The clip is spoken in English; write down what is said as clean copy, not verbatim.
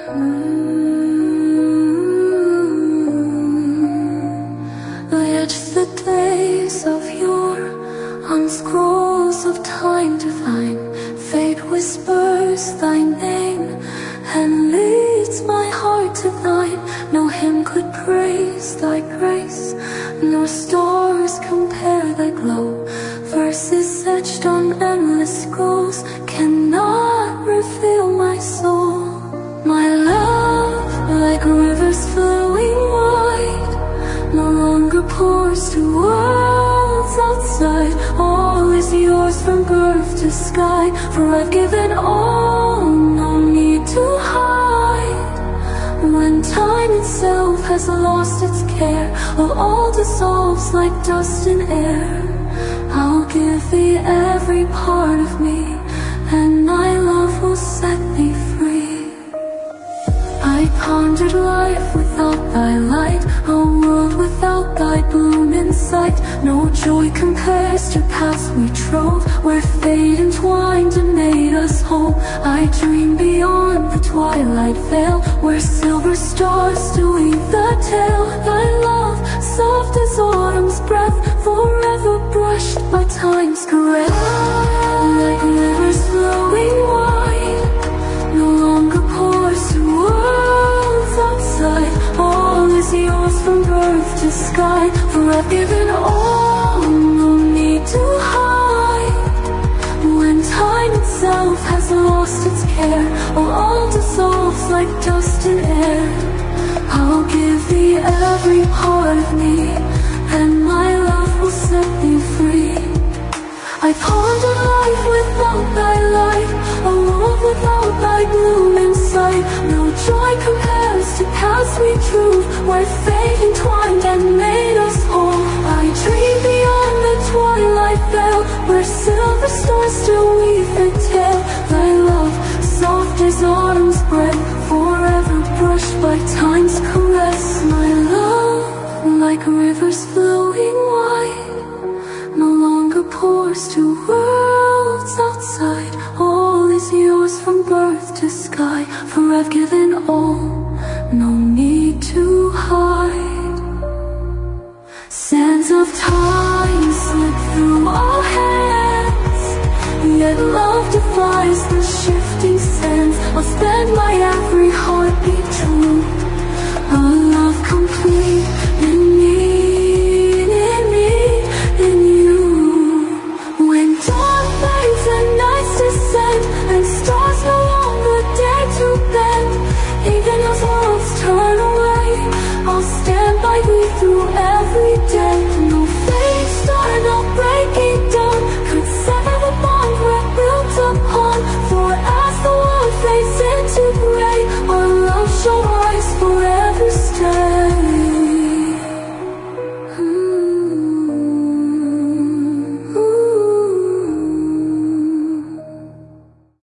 Lit the days of yore on scrolls of time divine. Fate whispers thy name and leads my heart to thine. No hymn could praise thy grace, nor stars compare thy glow. Verses etched on endless scrolls cannot reveal my soul. My love, like rivers flowing wide, no longer pours to worlds outside. All is yours from birth to sky, for I've given all, no need to hide. When time itself has lost its care, while all dissolves like dust in air, I'll give thee every part of me, and my love will set thee free. I pondered life without thy light, a world without thy bloom in sight. No joy compares to paths we trove, where fate entwined and made us whole. I dream beyond the twilight veil, where silver stars still weave the tale. Thy love, soft as autumn's breath, forever brushed by time's caress. Like rivers flowing wide, no longer pours to worlds outside. All is yours from birth to sky, for I've given all, no need to hide. When time itself has lost its care, while all dissolves like dust in air, I'll give thee every part of me, and my love will set thee free. I pondered life without thy light, a world without thy bloom in sight. No joy compares to paths we trove, where fate entwined and made us whole. I dream beyond the twilight veil, where silver stars still weave their tale. Thy love, soft as autumn's breath, forever brushed by time's caress. My love, like rivers flowing wide, no longer pours to worlds outside. All is yours from birth to sky, for I've given all, no need to hide. Sands of time slip through our hands, yet love defies the shifting sands. I'll spend my every heartbeat true, a love complete in me, in you. When dawn fades and nights descend, and stars no longer dare to bend, even as worlds turn away, I'll stand by thee through every day. No fade star, no breaking dawn could sever the bond we're built upon. For as the world fades into gray, our love shall rise